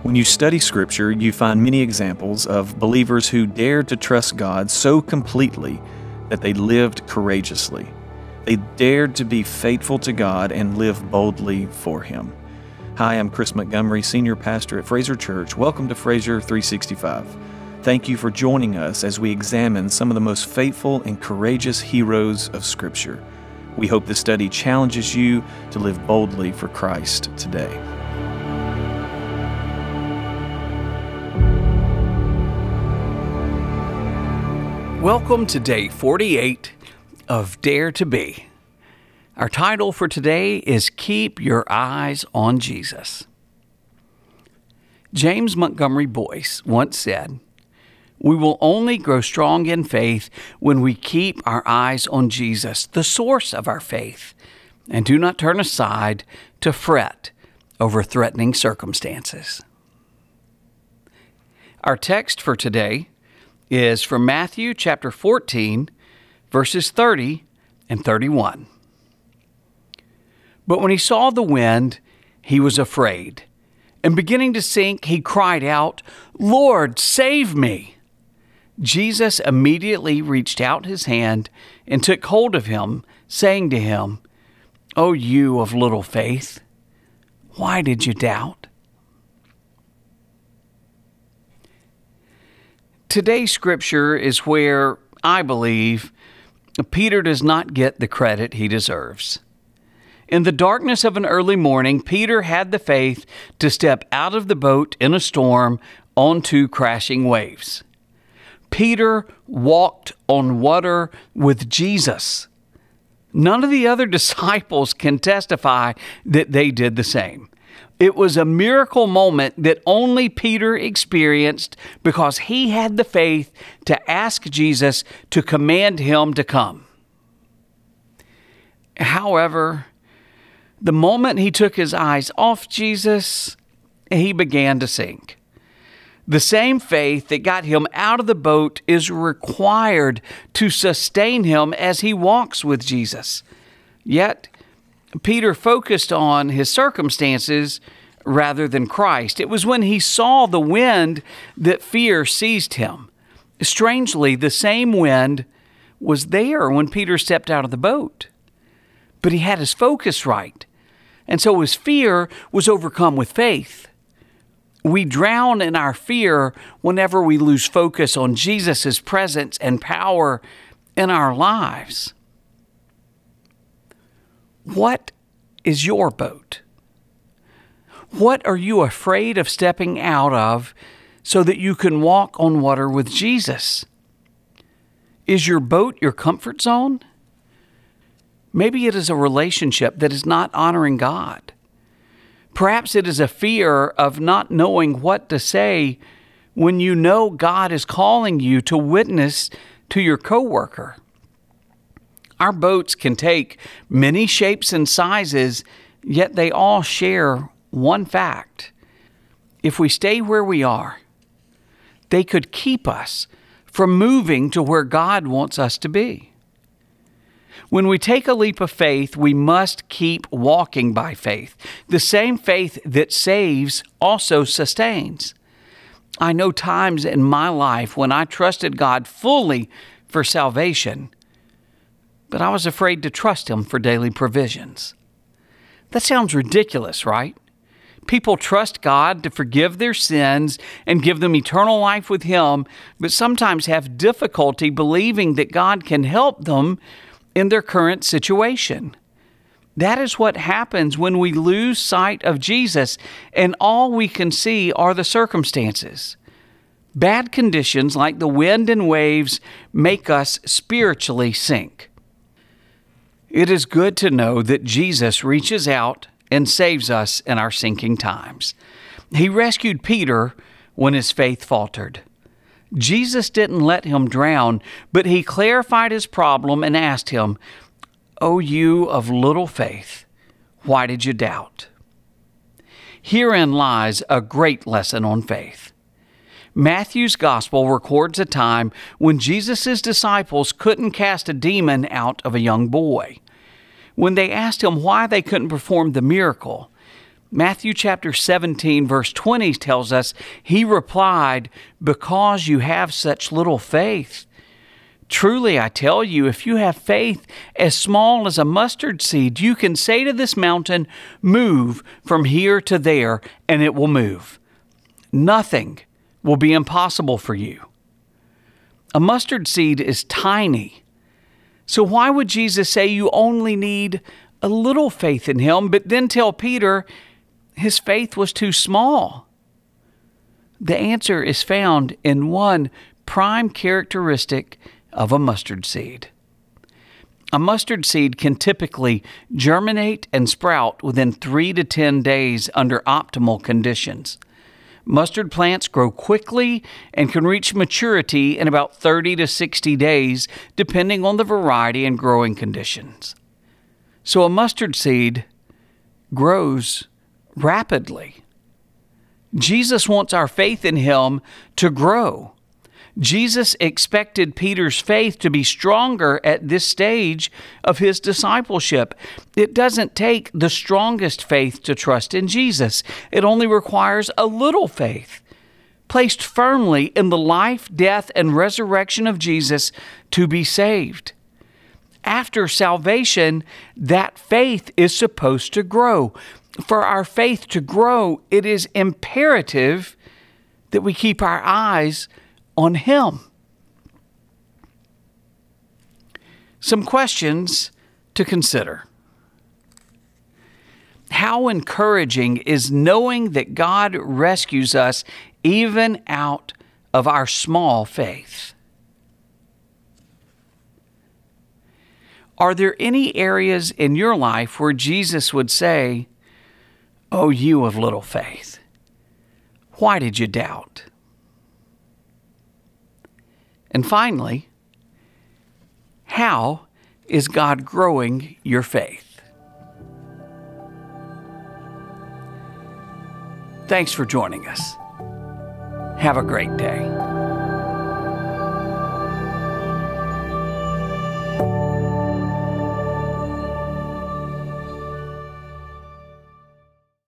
When you study Scripture, you find many examples of believers who dared to trust God so completely that they lived courageously. They dared to be faithful to God and live boldly for Him. Hi, I'm Chris Montgomery, Senior Pastor at Fraser Church. Welcome to Fraser 365. Thank you for joining us as we examine some of the most faithful and courageous heroes of Scripture. We hope this study challenges you to live boldly for Christ today. Welcome to day 48 of Dare to Be. Our title for today is Keep Your Eyes on Jesus. James Montgomery Boyce once said, "We will only grow strong in faith when we keep our eyes on Jesus, the source of our faith, and do not turn aside to fret over threatening circumstances." Our text for today is from Matthew chapter 14, verses 30 and 31. But when he saw the wind, he was afraid, and beginning to sink, he cried out, "Lord, save me!" Jesus immediately reached out his hand and took hold of him, saying to him, "O you of little faith, why did you doubt?" Today's scripture is where, I believe, Peter does not get the credit he deserves. In the darkness of an early morning, Peter had the faith to step out of the boat in a storm onto crashing waves. Peter walked on water with Jesus. None of the other disciples can testify that they did the same. It was a miracle moment that only Peter experienced because he had the faith to ask Jesus to command him to come. However, the moment he took his eyes off Jesus, he began to sink. The same faith that got him out of the boat is required to sustain him as he walks with Jesus. Yet, Peter focused on his circumstances rather than Christ. It was when he saw the wind that fear seized him. Strangely, the same wind was there when Peter stepped out of the boat. But he had his focus right, and so his fear was overcome with faith. We drown in our fear whenever we lose focus on Jesus' presence and power in our lives. What is your boat? What are you afraid of stepping out of so that you can walk on water with Jesus? Is your boat your comfort zone? Maybe it is a relationship that is not honoring God. Perhaps it is a fear of not knowing what to say when you know God is calling you to witness to your coworker. Our boats can take many shapes and sizes, yet they all share one fact. If we stay where we are, they could keep us from moving to where God wants us to be. When we take a leap of faith, we must keep walking by faith. The same faith that saves also sustains. I know times in my life when I trusted God fully for salvation, but I was afraid to trust Him for daily provisions. That sounds ridiculous, right? People trust God to forgive their sins and give them eternal life with Him, but sometimes have difficulty believing that God can help them in their current situation. That is what happens when we lose sight of Jesus and all we can see are the circumstances. Bad conditions like the wind and waves make us spiritually sink. It is good to know that Jesus reaches out and saves us in our sinking times. He rescued Peter when his faith faltered. Jesus didn't let him drown, but He clarified his problem and asked him, "O you of little faith, why did you doubt?" Herein lies a great lesson on faith. Matthew's gospel records a time when Jesus' disciples couldn't cast a demon out of a young boy. When they asked him why they couldn't perform the miracle, Matthew chapter 17, verse 20 tells us, he replied, "Because you have such little faith. Truly, I tell you, if you have faith as small as a mustard seed, you can say to this mountain, 'Move from here to there,' and it will move. Nothing will be impossible for you." A mustard seed is tiny. So why would Jesus say you only need a little faith in him, but then tell Peter his faith was too small? The answer is found in one prime characteristic of a mustard seed. A mustard seed can typically germinate and sprout within 3 to 10 days under optimal conditions. Mustard plants grow quickly and can reach maturity in about 30 to 60 days, depending on the variety and growing conditions. So a mustard seed grows rapidly. Jesus wants our faith in him to grow. Jesus expected Peter's faith to be stronger at this stage of his discipleship. It doesn't take the strongest faith to trust in Jesus. It only requires a little faith, placed firmly in the life, death, and resurrection of Jesus to be saved. After salvation, that faith is supposed to grow. For our faith to grow, it is imperative that we keep our eyes on him. Some questions to consider. How encouraging is knowing that God rescues us even out of our small faith? Are there any areas in your life where Jesus would say, "Oh, you of little faith, why did you doubt?" And finally, how is God growing your faith? Thanks for joining us. Have a great day.